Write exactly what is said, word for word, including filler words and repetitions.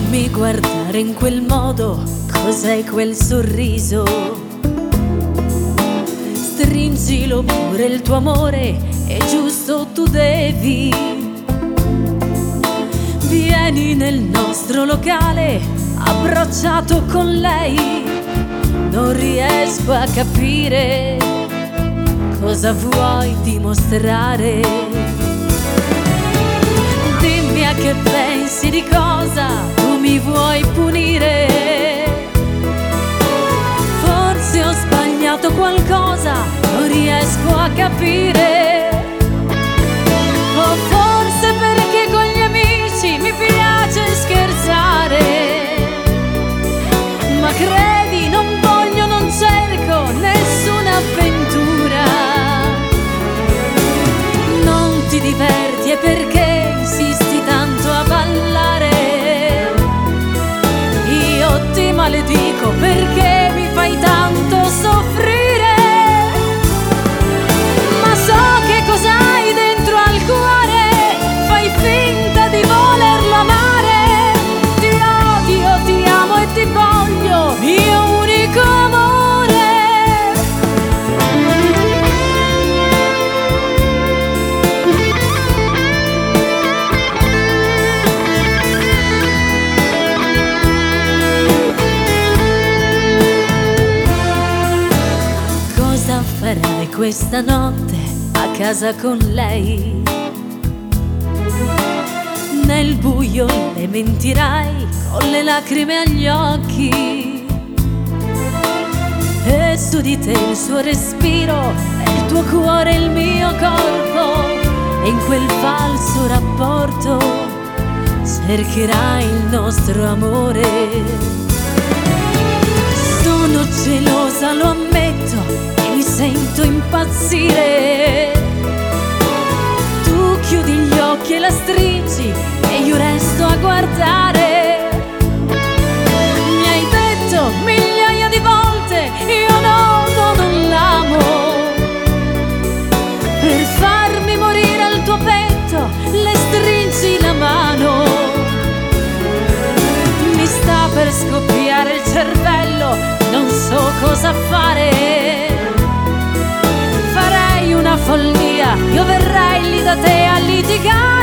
mi guardare in quel modo, cos'è quel sorriso? Stringilo pure il tuo amore, è giusto, tu devi. Vieni nel nostro locale, abbracciato con lei. Non riesco a capire cosa vuoi dimostrare. Dimmi a che pensi, di cosa tu mi vuoi punire. Forse ho sbagliato qualcosa, non riesco a capire. O forse perché con gli amici mi piace scherzare. Ma credi, non voglio, non cerco nessuna avventura. Non ti diverti, e perché insisti tanto a ballare? Io ti maledico perché mi fai tanto soffrire. Ma so che cos'hai dentro al cuore, fai finta di volerlo amare. Ti odio, ti amo e ti voglio, mio unico amore. Cosa farai questa notte a casa con lei? Nel buio le mentirai con le lacrime agli occhi. E su di te il suo respiro, e il tuo cuore il mio corpo. E in quel falso rapporto cercherai il nostro amore. Sono gelosa, lo ammetto, e mi sento impazzire. Tu chiudi gli occhi e la stringi, e io resto a guardare. Mi hai detto migliaia di volte, io no, no, non l'amo. Per farmi morire al tuo petto, le stringi la mano. Mi sta per scoppiare il cervello, non so cosa fare. Farei una follia, io verrei lì da te a litigare.